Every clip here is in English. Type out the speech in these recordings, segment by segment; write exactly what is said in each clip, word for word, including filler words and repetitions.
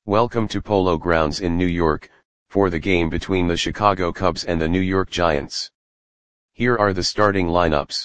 Welcome to Polo Grounds in New York, for the game between the Chicago Cubs and the New York Giants. Here are the starting lineups.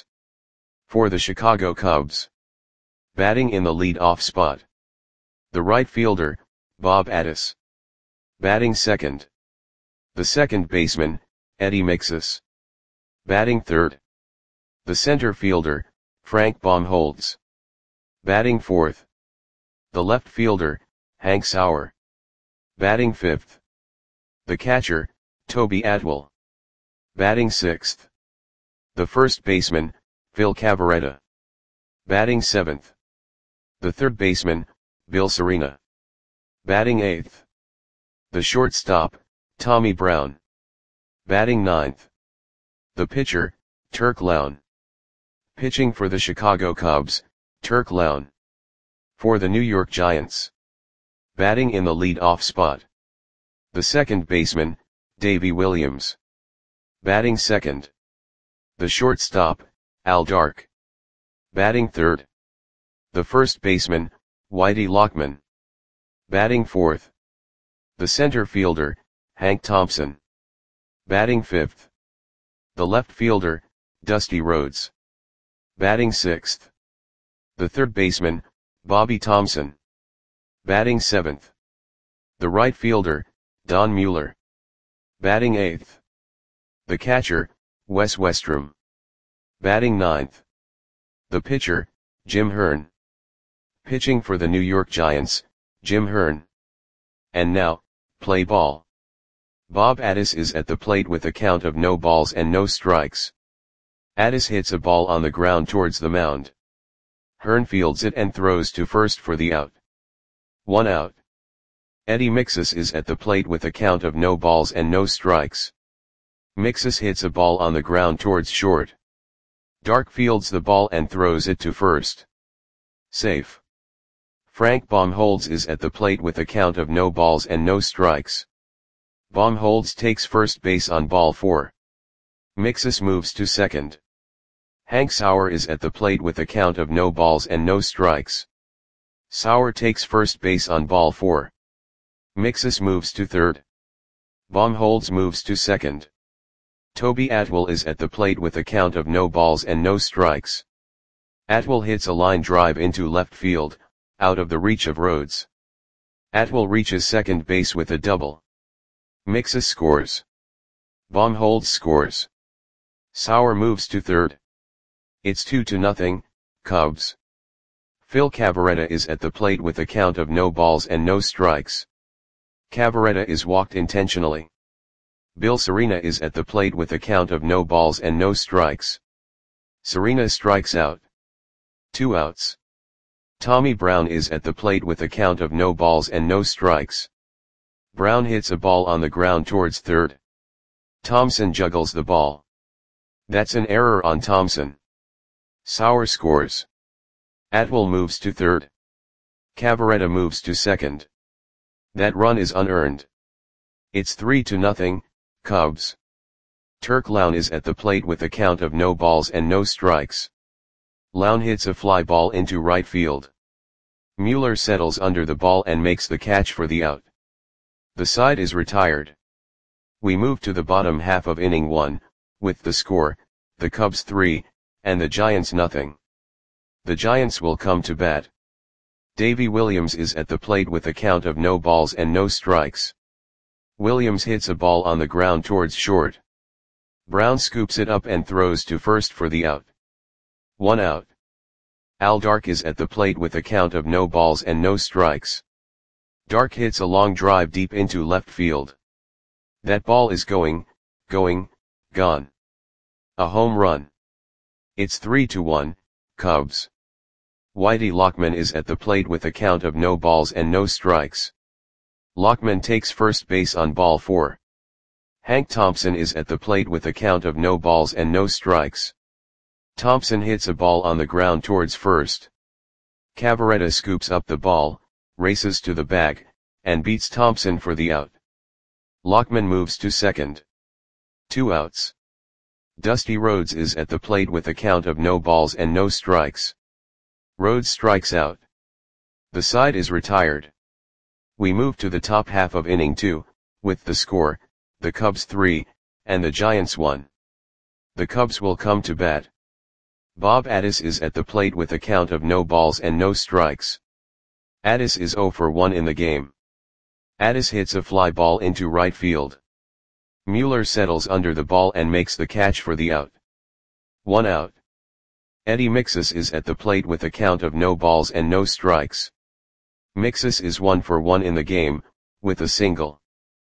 For the Chicago Cubs. Batting in the lead-off spot. The right fielder, Bob Addis. Batting second. The second baseman, Eddie Mixas. Batting third. The center fielder, Frank Baumholtz. Batting fourth. The left fielder, Hank Sauer. Batting fifth. The catcher, Toby Atwell. Batting sixth. The first baseman, Phil Cavarretta. Batting seventh. The third baseman, Bill Serena. Batting eighth. The shortstop, Tommy Brown. Batting ninth. The pitcher, Turk Lown. Pitching for the Chicago Cubs, Turk Lown. For the New York Giants. Batting in the lead-off spot. The second baseman, Davey Williams. Batting second. The shortstop, Al Dark. Batting third. The first baseman, Whitey Lockman. Batting fourth. The center fielder, Hank Thompson. Batting fifth. The left fielder, Dusty Rhodes. Batting sixth. The third baseman, Bobby Thompson. Batting seventh. The right fielder, Don Mueller. Batting eighth. The catcher, Wes Westrum. Batting ninth. The pitcher, Jim Hearn. Pitching for the New York Giants, Jim Hearn. And now, play ball. Bob Addis is at the plate with a count of no balls and no strikes. Addis hits a ball on the ground towards the mound. Hearn fields it and throws to first for the out. One out. Eddie Mixas is at the plate with a count of no balls and no strikes. Mixas hits a ball on the ground towards short. Dark fields the ball and throws it to first. Safe. Frank Baumholtz is at the plate with a count of no balls and no strikes. Baumholtz takes first base on ball four. Mixas moves to second. Hank Sauer is at the plate with a count of no balls and no strikes. Sauer takes first base on ball four. Mixas moves to third. Baumholtz moves to second. Toby Atwell is at the plate with a count of no balls and no strikes. Atwell hits a line drive into left field, out of the reach of Rhodes. Atwell reaches second base with a double. Mixas scores. Baumholtz scores. Sauer moves to third. It's two to nothing, Cubs. Phil Cavarretta is at the plate with a count of no balls and no strikes. Cavarretta is walked intentionally. Bill Serena is at the plate with a count of no balls and no strikes. Serena strikes out. Two outs. Tommy Brown is at the plate with a count of no balls and no strikes. Brown hits a ball on the ground towards third. Thompson juggles the ball. That's an error on Thompson. Sauer scores. Atwell moves to third. Cavarretta moves to second. That run is unearned. It's three to nothing, Cubs. Turk Lown is at the plate with a count of no balls and no strikes. Lown hits a fly ball into right field. Mueller settles under the ball and makes the catch for the out. The side is retired. We move to the bottom half of inning one, with the score, the Cubs three, and the Giants nothing. The Giants will come to bat. Davey Williams is at the plate with a count of no balls and no strikes. Williams hits a ball on the ground towards short. Brown scoops it up and throws to first for the out. One out. Al Dark is at the plate with a count of no balls and no strikes. Dark hits a long drive deep into left field. That ball is going, going, gone. A home run. It's three to one, Cubs. Whitey Lockman is at the plate with a count of no balls and no strikes. Lockman takes first base on ball four. Hank Thompson is at the plate with a count of no balls and no strikes. Thompson hits a ball on the ground towards first. Cavarretta scoops up the ball, races to the bag, and beats Thompson for the out. Lockman moves to second. Two outs. Dusty Rhodes is at the plate with a count of no balls and no strikes. Rhodes strikes out. The side is retired. We move to the top half of inning two, with the score, the Cubs three, and the Giants one. The Cubs will come to bat. Bob Addis is at the plate with a count of no balls and no strikes. Addis is oh for one in the game. Addis hits a fly ball into right field. Mueller settles under the ball and makes the catch for the out. One out. Eddie Mixus is at the plate with a count of no balls and no strikes. Mixus is one for one in the game, with a single.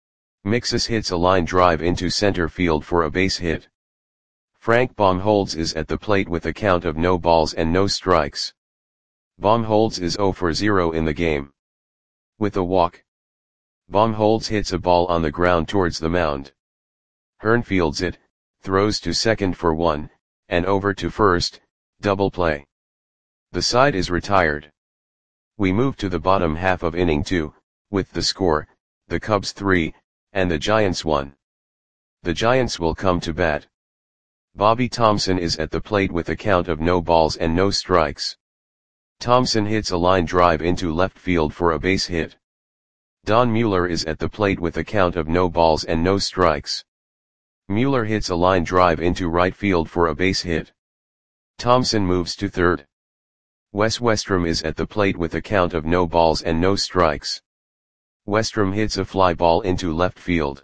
Mixus hits a line drive into center field for a base hit. Frank Baumholtz is at the plate with a count of no balls and no strikes. Baumholtz is oh for zero in the game. With a walk. Baumholtz hits a ball on the ground towards the mound. Hearn fields it, throws to second for one, and over to first, double play. The side is retired. We move to the bottom half of inning two, with the score, the Cubs three, and the Giants one. The Giants will come to bat. Bobby Thomson is at the plate with a count of no balls and no strikes. Thomson hits a line drive into left field for a base hit. Don Mueller is at the plate with a count of no balls and no strikes. Mueller hits a line drive into right field for a base hit. Thomson moves to third. Wes Westrom is at the plate with a count of no balls and no strikes. Westrom hits a fly ball into left field.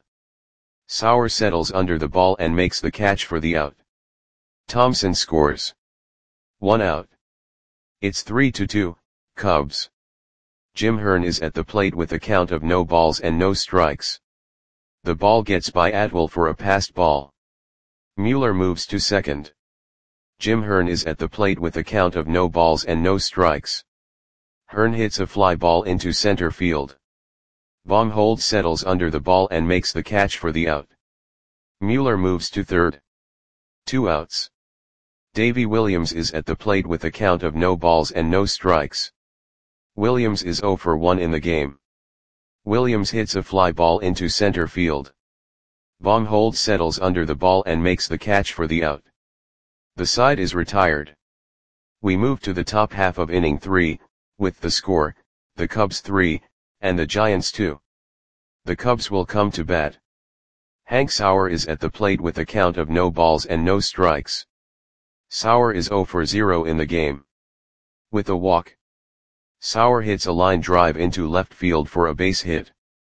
Sauer settles under the ball and makes the catch for the out. Thomson scores. One out. It's three to two, Cubs. Jim Hearn is at the plate with a count of no balls and no strikes. The ball gets by Atwell for a passed ball. Mueller moves to second. Jim Hearn is at the plate with a count of no balls and no strikes. Hearn hits a fly ball into center field. Baumholtz settles under the ball and makes the catch for the out. Mueller moves to third. Two outs. Davy Williams is at the plate with a count of no balls and no strikes. Williams is oh for one in the game. Williams hits a fly ball into center field. Baumholtz settles under the ball and makes the catch for the out. The side is retired. We move to the top half of inning three, with the score, the Cubs three, and the Giants two. The Cubs will come to bat. Hank Sauer is at the plate with a count of no balls and no strikes. Sauer is oh for zero in the game. With a walk. Sauer hits a line drive into left field for a base hit.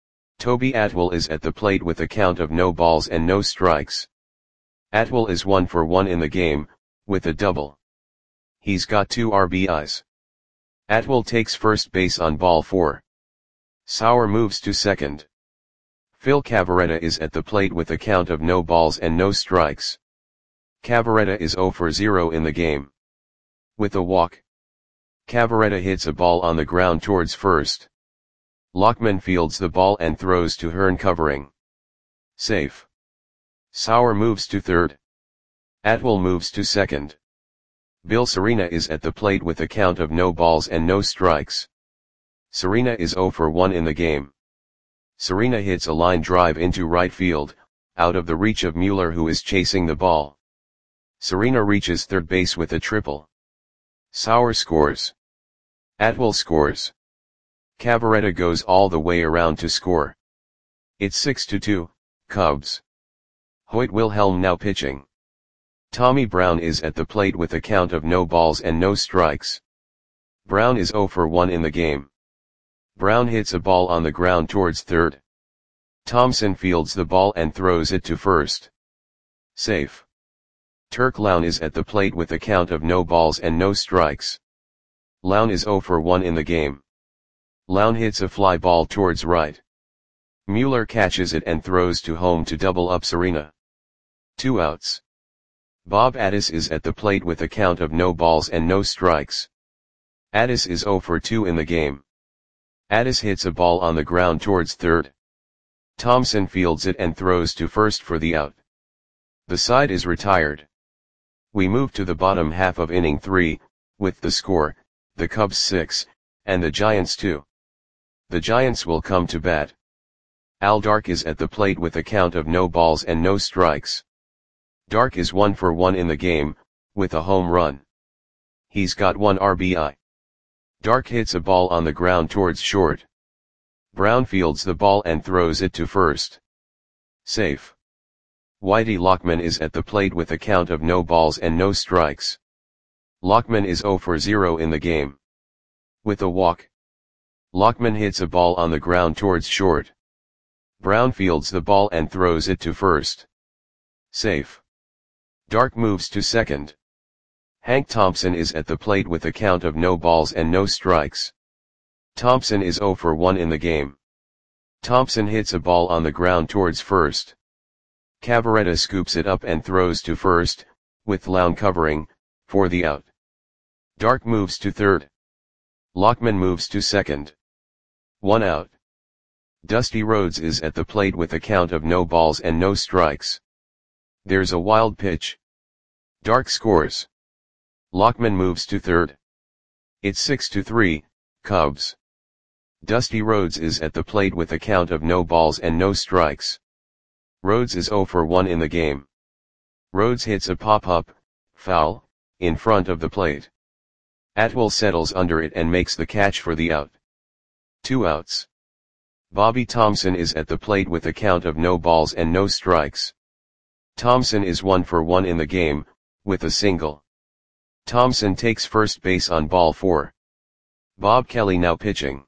Toby Atwell is at the plate with a count of no balls and no strikes. Atwell is one for one in the game, with a double. He's got two R B Is. Atwell takes first base on ball four. Sauer moves to second. Phil Cavarretta is at the plate with a count of no balls and no strikes. Cavarretta is oh for zero in the game. With a walk. Cavarretta hits a ball on the ground towards first. Lockman fields the ball and throws to Hearn covering. Safe. Sauer moves to third. Atwell moves to second. Bill Serena is at the plate with a count of no balls and no strikes. Serena is oh for one in the game. Serena hits a line drive into right field, out of the reach of Mueller who is chasing the ball. Serena reaches third base with a triple. Sauer scores. Atwell scores. Cavarretta goes all the way around to score. It's six to two, Cubs. Hoyt Wilhelm now pitching. Tommy Brown is at the plate with a count of no balls and no strikes. Brown is oh for one in the game. Brown hits a ball on the ground towards third. Thompson fields the ball and throws it to first. Safe. Turk Lown is at the plate with a count of no balls and no strikes. Lown is oh for one in the game. Lown hits a fly ball towards right. Mueller catches it and throws to home to double up Serena. Two outs. Bob Addis is at the plate with a count of no balls and no strikes. Addis is oh for two in the game. Addis hits a ball on the ground towards third. Thomson fields it and throws to first for the out. The side is retired. We move to the bottom half of inning three, with the score, the Cubs six, and the Giants two. The Giants will come to bat. Al Dark is at the plate with a count of no balls and no strikes. Dark is one for one in the game, with a home run. He's got one R B I. Dark hits a ball on the ground towards short. Brown fields the ball and throws it to first. Safe. Whitey Lockman is at the plate with a count of no balls and no strikes. Lockman is zero for zero in the game. With a walk, Lockman hits a ball on the ground towards short. Brown fields the ball and throws it to first. Safe. Dark moves to second. Hank Thompson is at the plate with a count of no balls and no strikes. Thompson is zero for one in the game. Thompson hits a ball on the ground towards first. Cavaretta scoops it up and throws to first, with Lown covering, for the out. Dark moves to third. Lockman moves to second. One out. Dusty Rhodes is at the plate with a count of no balls and no strikes. There's a wild pitch. Dark scores. Lockman moves to third. It's six to three, Cubs. Dusty Rhodes is at the plate with a count of no balls and no strikes. Rhodes is zero for one in the game. Rhodes hits a pop-up, foul, in front of the plate. Atwell settles under it and makes the catch for the out. Two outs. Bobby Thomson is at the plate with a count of no balls and no strikes. Thomson is one for one in the game, with a single. Thomson takes first base on ball four. Bob Kelly now pitching.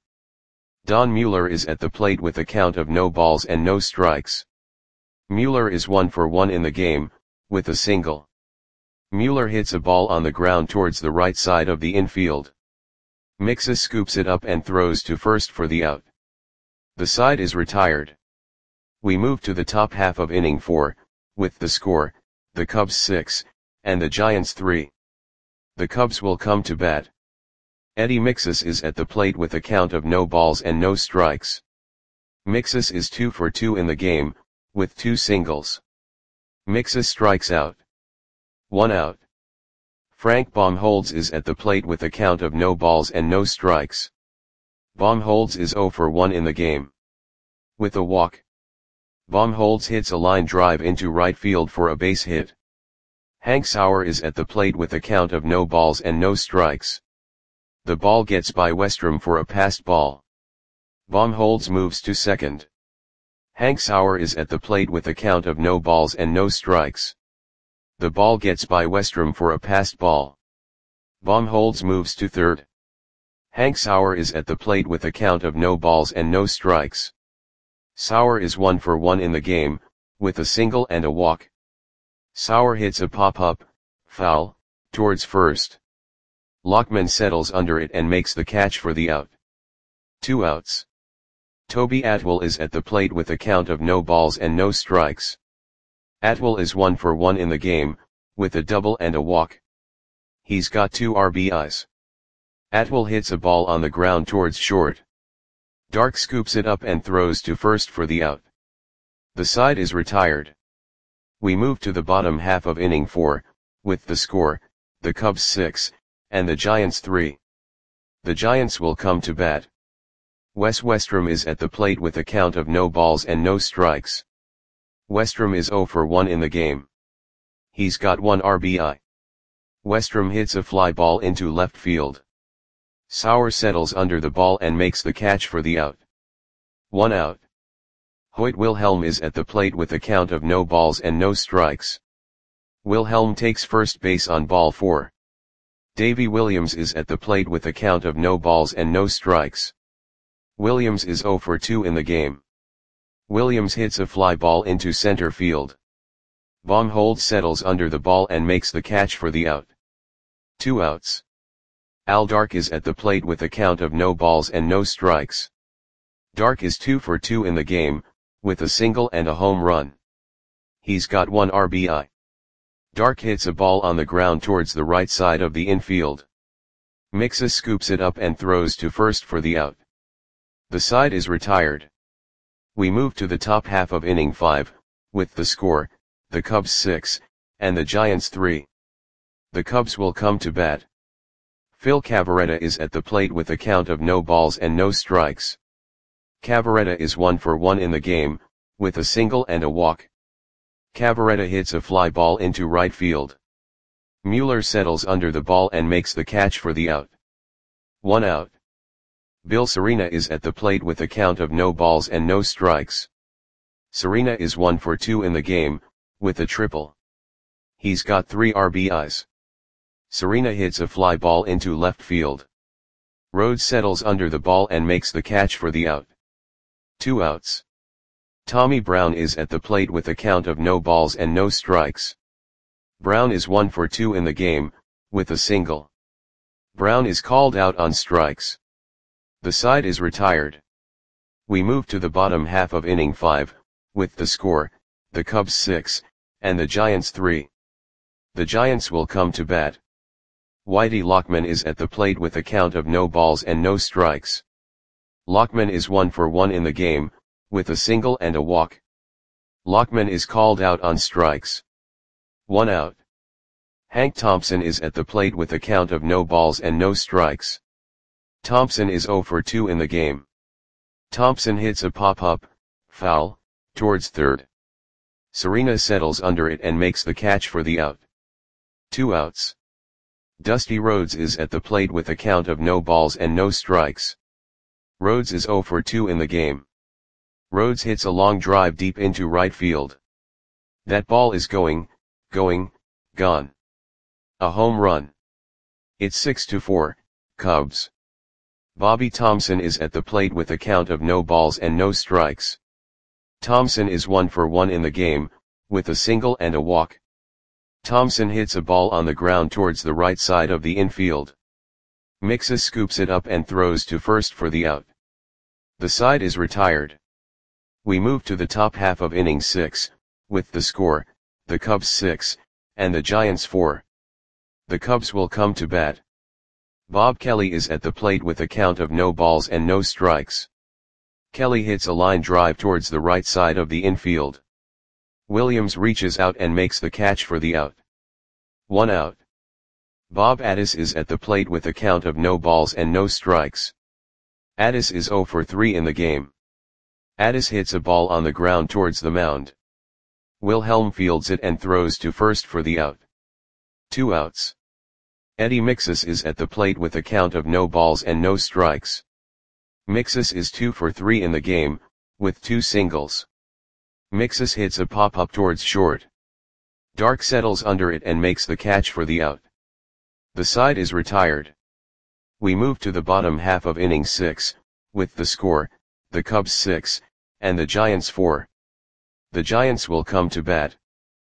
Don Mueller is at the plate with a count of no balls and no strikes. Mueller is one for one in the game, with a single. Mueller hits a ball on the ground towards the right side of the infield. Mixus scoops it up and throws to first for the out. The side is retired. We move to the top half of inning four, with the score, the Cubs six, and the Giants three. The Cubs will come to bat. Eddie Mixus is at the plate with a count of no balls and no strikes. Mixus is two for two in the game, with two singles. Mixus strikes out. One out. Frank Baumholtz is at the plate with a count of no balls and no strikes. Baumholtz is zero for one in the game. With a walk, Baumholtz hits a line drive into right field for a base hit. Hank Sauer is at the plate with a count of no balls and no strikes. The ball gets by Westrom for a passed ball. Baumholtz moves to second. Hank Sauer is at the plate with a count of no balls and no strikes. The ball gets by Westrom for a passed ball. Baumholtz moves to third. Hank Sauer is at the plate with a count of no balls and no strikes. Sauer is one for one in the game, with a single and a walk. Sauer hits a pop-up, foul, towards first. Lockman settles under it and makes the catch for the out. Two outs. Toby Atwell is at the plate with a count of no balls and no strikes. Atwell is one for one in the game, with a double and a walk. He's got two R B Is. Atwell hits a ball on the ground towards short. Dark scoops it up and throws to first for the out. The side is retired. We move to the bottom half of inning four, with the score, the Cubs six, and the Giants three. The Giants will come to bat. Wes Westrom is at the plate with a count of no balls and no strikes. Westrom is zero for one in the game. He's got one R B I. Westrom hits a fly ball into left field. Sauer settles under the ball and makes the catch for the out. One out. Hoyt Wilhelm is at the plate with a count of no balls and no strikes. Wilhelm takes first base on ball four. Davy Williams is at the plate with a count of no balls and no strikes. Williams is zero for two in the game. Williams hits a fly ball into center field. Baumholtz settles under the ball and makes the catch for the out. Two outs. Al Dark is at the plate with a count of no balls and no strikes. Dark is two for two in the game, with a single and a home run. He's got one R B I. Dark hits a ball on the ground towards the right side of the infield. Mixus scoops it up and throws to first for the out. The side is retired. We move to the top half of inning five, with the score, the Cubs six, and the Giants three. The Cubs will come to bat. Phil Cavaretta is at the plate with a count of no balls and no strikes. Cavaretta is one for one in the game, with a single and a walk. Cavaretta hits a fly ball into right field. Mueller settles under the ball and makes the catch for the out. One out. Bill Serena is at the plate with a count of no balls and no strikes. Serena is one for two in the game, with a triple. He's got three R B Is. Serena hits a fly ball into left field. Rhodes settles under the ball and makes the catch for the out. Two outs. Tommy Brown is at the plate with a count of no balls and no strikes. Brown is one for two in the game, with a single. Brown is called out on strikes. The side is retired. We move to the bottom half of inning five, with the score, the Cubs six, and the Giants three. The Giants will come to bat. Whitey Lockman is at the plate with a count of no balls and no strikes. Lockman is one for one in the game, with a single and a walk. Lockman is called out on strikes. One out. Hank Thompson is at the plate with a count of no balls and no strikes. Thompson is zero for two in the game. Thompson hits a pop-up, foul, towards third. Serena settles under it and makes the catch for the out. Two outs. Dusty Rhodes is at the plate with a count of no balls and no strikes. Rhodes is zero for two in the game. Rhodes hits a long drive deep into right field. That ball is going, going, gone. A home run. It's six to four, Cubs. Bobby Thomson is at the plate with a count of no balls and no strikes. Thomson is one for one in the game, with a single and a walk. Thomson hits a ball on the ground towards the right side of the infield. Mixes scoops it up and throws to first for the out. The side is retired. We move to the top half of inning six, with the score, the Cubs six, and the Giants four. The Cubs will come to bat. Bob Kelly is at the plate with a count of no balls and no strikes. Kelly hits a line drive towards the right side of the infield. Williams reaches out and makes the catch for the out. One out. Bob Addis is at the plate with a count of no balls and no strikes. Addis is zero for three in the game. Addis hits a ball on the ground towards the mound. Wilhelm fields it and throws to first for the out. Two outs. Eddie Mixus is at the plate with a count of no balls and no strikes. Mixus is two for three in the game, with two singles. Mixus hits a pop-up towards short. Dark settles under it and makes the catch for the out. The side is retired. We move to the bottom half of inning six, with the score, the Cubs six, and the Giants four. The Giants will come to bat.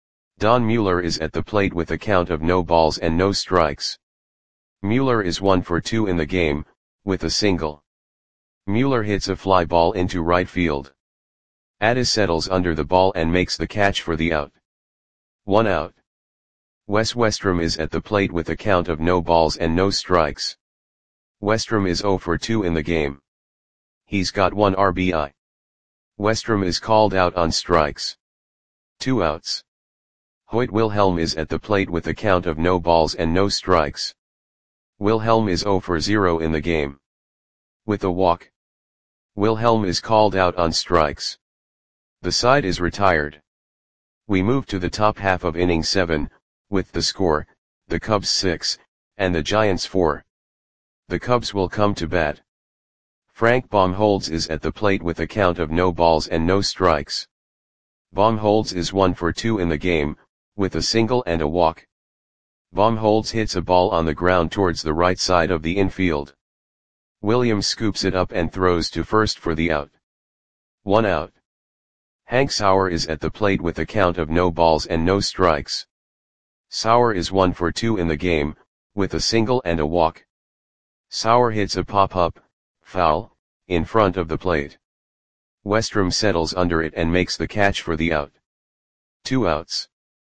Don Mueller is at the plate with a count of no balls and no strikes. Mueller is one for two in the game, with a single. Mueller hits a fly ball into right field. Addis settles under the ball and makes the catch for the out. One out. Wes Westrom is at the plate with a count of no balls and no strikes. Westrom is zero for two in the game. He's got one R B I. Westrom is called out on strikes. Two outs. Hoyt Wilhelm is at the plate with a count of no balls and no strikes. Wilhelm is zero for zero in the game. With a walk. Wilhelm is called out on strikes. The side is retired. We move to the top half of inning seven, with the score, the Cubs six, and the Giants four. The Cubs will come to bat. Frank Baumholtz is at the plate with a count of no balls and no strikes. Baumholtz is one for two in the game, with a single and a walk. Baumholtz hits a ball on the ground towards the right side of the infield. Williams scoops it up and throws to first for the out. One out. Hank Sauer is at the plate with a count of no balls and no strikes. Sauer is one for two in the game, with a single and a walk. Sauer hits a pop-up, foul, in front of the plate. Westrom settles under it and makes the catch for the out. Two outs.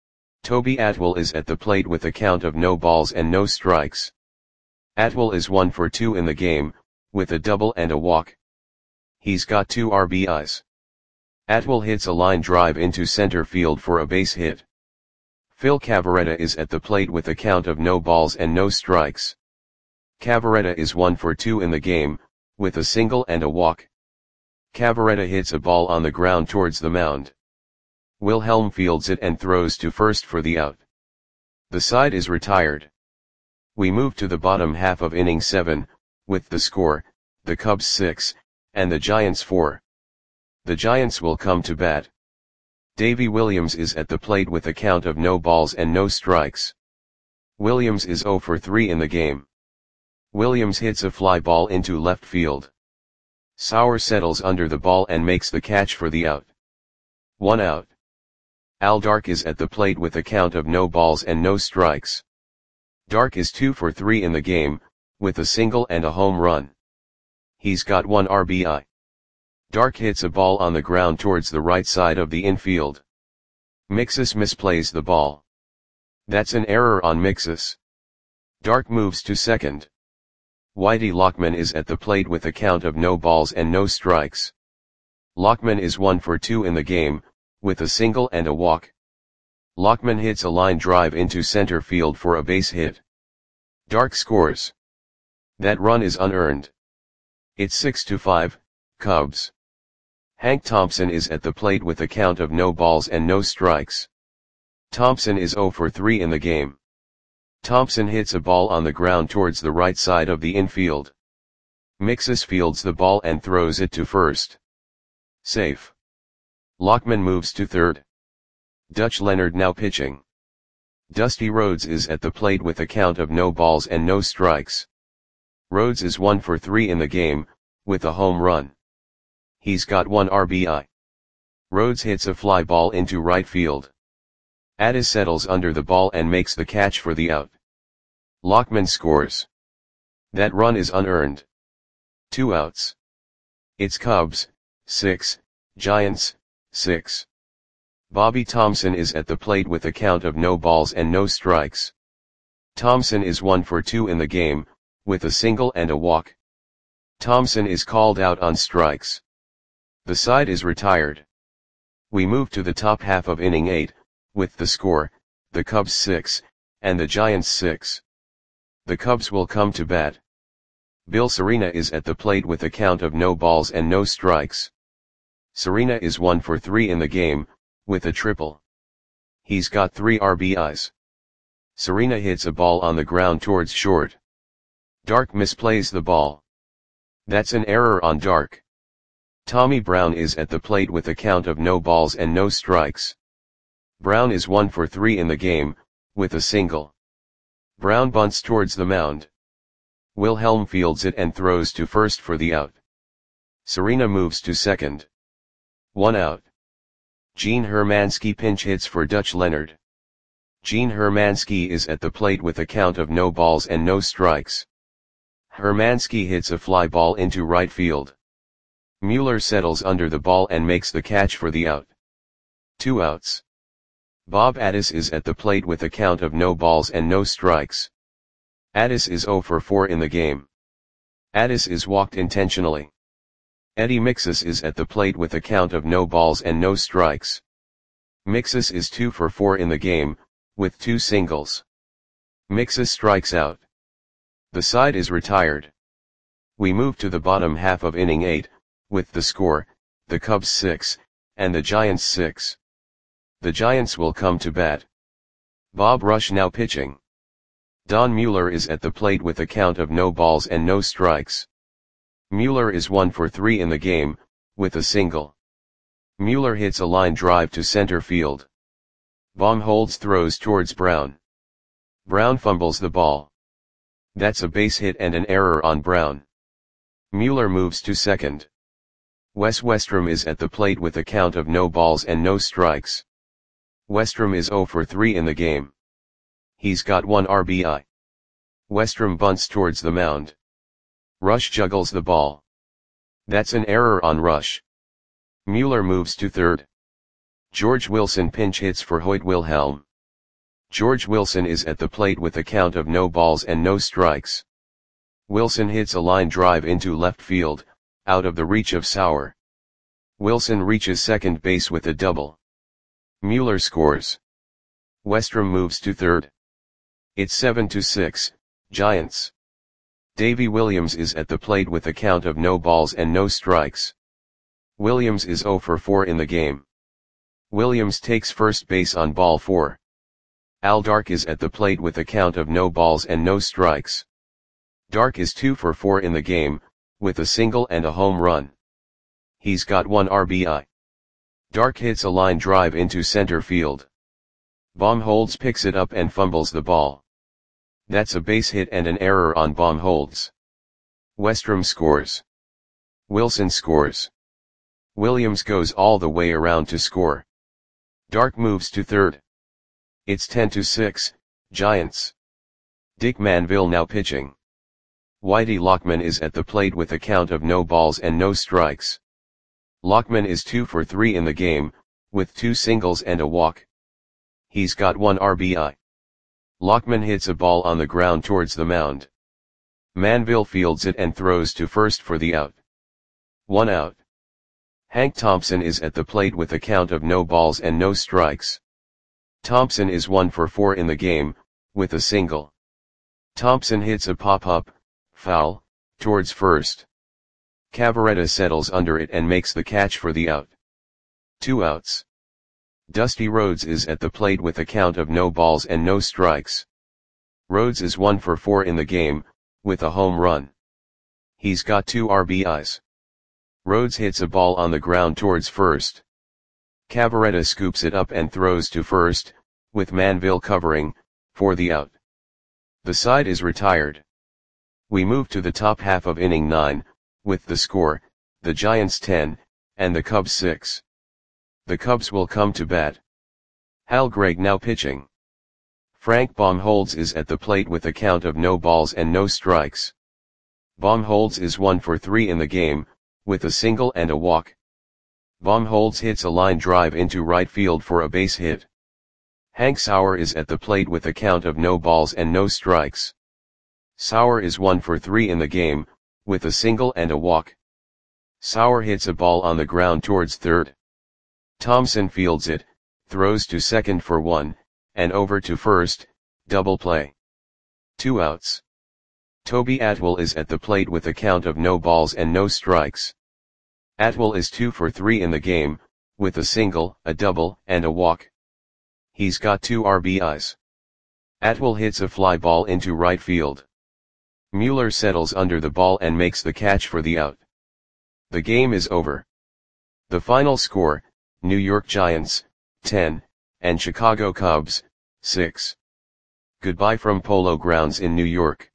Toby Atwell is at the plate with a count of no balls and no strikes. Atwell is one for two in the game, with a double and a walk. He's got two R B Is. Atwell hits a line drive into center field for a base hit. Phil Cavarretta is at the plate with a count of no balls and no strikes. Cavarretta is one for two in the game, with a single and a walk. Cavarretta hits a ball on the ground towards the mound. Wilhelm fields it and throws to first for the out. The side is retired. We move to the bottom half of inning seven, with the score, the Cubs six, and the Giants four. The Giants will come to bat. Davy Williams is at the plate with a count of no balls and no strikes. Williams is oh for three in the game. Williams hits a fly ball into left field. Sauer settles under the ball and makes the catch for the out. One out. Al Dark is at the plate with a count of no balls and no strikes. Dark is two for three in the game, with a single and a home run. He's got one R B I. Dark hits a ball on the ground towards the right side of the infield. Mixus misplays the ball. That's an error on Mixus. Dark moves to second. Whitey Lockman is at the plate with a count of no balls and no strikes. Lockman is one for two in the game, with a single and a walk. Lockman hits a line drive into center field for a base hit. Dark scores. That run is unearned. It's six to five, Cubs. Hank Thompson is at the plate with a count of no balls and no strikes. Thompson is oh for three in the game. Thompson hits a ball on the ground towards the right side of the infield. Mixus fields the ball and throws it to first. Safe. Lockman moves to third. Dutch Leonard now pitching. Dusty Rhodes is at the plate with a count of no balls and no strikes. Rhodes is one for three in the game, with a home run. He's got one R B I. Rhodes hits a fly ball into right field. Addis settles under the ball and makes the catch for the out. Lockman scores. That run is unearned. Two outs. It's Cubs, six, Giants, six. Bobby Thomson is at the plate with a count of no balls and no strikes. Thomson is one for two in the game, with a single and a walk. Thomson is called out on strikes. The side is retired. We move to the top half of inning eight, with the score, the Cubs six, and the Giants six. The Cubs will come to bat. Bill Serena is at the plate with a count of no balls and no strikes. Serena is one for three in the game, with a triple. He's got three R B Is. Serena hits a ball on the ground towards short. Dark misplays the ball. That's an error on Dark. Tommy Brown is at the plate with a count of no balls and no strikes. Brown is one for three in the game, with a single. Brown bunts towards the mound. Wilhelm fields it and throws to first for the out. Serena moves to second. One out. Gene Hermansky pinch hits for Dutch Leonard. Gene Hermansky is at the plate with a count of no balls and no strikes. Hermansky hits a fly ball into right field. Mueller settles under the ball and makes the catch for the out. Two outs. Bob Addis is at the plate with a count of no balls and no strikes. Addis is oh for four in the game. Addis is walked intentionally. Eddie Mixus is at the plate with a count of no balls and no strikes. Mixus is two for four in the game, with two singles. Mixus strikes out. The side is retired. We move to the bottom half of inning eight, with the score, the Cubs six, and the Giants six. The Giants will come to bat. Bob Rush now pitching. Don Mueller is at the plate with a count of no balls and no strikes. Mueller is one for three in the game, with a single. Mueller hits a line drive to center field. Baum holds throws towards Brown. Brown fumbles the ball. That's a base hit and an error on Brown. Mueller moves to second. Wes Westrom is at the plate with a count of no balls and no strikes. Westrom is oh for three in the game. He's got one R B I. Westrom bunts towards the mound. Rush juggles the ball. That's an error on Rush. Mueller moves to third. George Wilson pinch hits for Hoyt Wilhelm. George Wilson is at the plate with a count of no balls and no strikes. Wilson hits a line drive into left field, out of the reach of Sauer. Wilson reaches second base with a double. Mueller scores. Westrom moves to third. It's seven to six, Giants. Davy Williams is at the plate with a count of no balls and no strikes. Williams is oh for four in the game. Williams takes first base on ball four. Al Dark is at the plate with a count of no balls and no strikes. Dark is two for four in the game, with a single and a home run. He's got one R B I. Dark hits a line drive into center field. Baumholtz picks it up and fumbles the ball. That's a base hit and an error on Baumholtz. Westrom scores. Wilson scores. Williams goes all the way around to score. Dark moves to third. It's ten to six, Giants. Dick Manville now pitching. Whitey Lockman is at the plate with a count of no balls and no strikes. Lockman is two for three in the game, with two singles and a walk. He's got one R B I. Lockman hits a ball on the ground towards the mound. Manville fields it and throws to first for the out. One out. Hank Thompson is at the plate with a count of no balls and no strikes. Thompson is one for four in the game, with a single. Thompson hits a pop-up, foul, towards first. Cavaretta settles under it and makes the catch for the out. Two outs. Dusty Rhodes is at the plate with a count of no balls and no strikes. Rhodes is one for four in the game, with a home run. He's got two R B Is. Rhodes hits a ball on the ground towards first. Cavaretta scoops it up and throws to first, with Manville covering, for the out. The side is retired. We move to the top half of inning nine, with the score, the Giants ten, and the Cubs six. The Cubs will come to bat. Hal Gregg now pitching. Frank Baumholtz is at the plate with a count of no balls and no strikes. Baumholtz is one for three in the game, with a single and a walk. Baumholtz hits a line drive into right field for a base hit. Hank Sauer is at the plate with a count of no balls and no strikes. Sauer is one for three in the game, with a single and a walk. Sauer hits a ball on the ground towards third. Thompson fields it, throws to second for one, and over to first, double play. Two outs. Toby Atwell is at the plate with a count of no balls and no strikes. Atwell is two for three in the game, with a single, a double, and a walk. He's got two R B Is. Atwell hits a fly ball into right field. Mueller settles under the ball and makes the catch for the out. The game is over. The final score, New York Giants, ten, and Chicago Cubs, six. Goodbye from Polo Grounds in New York.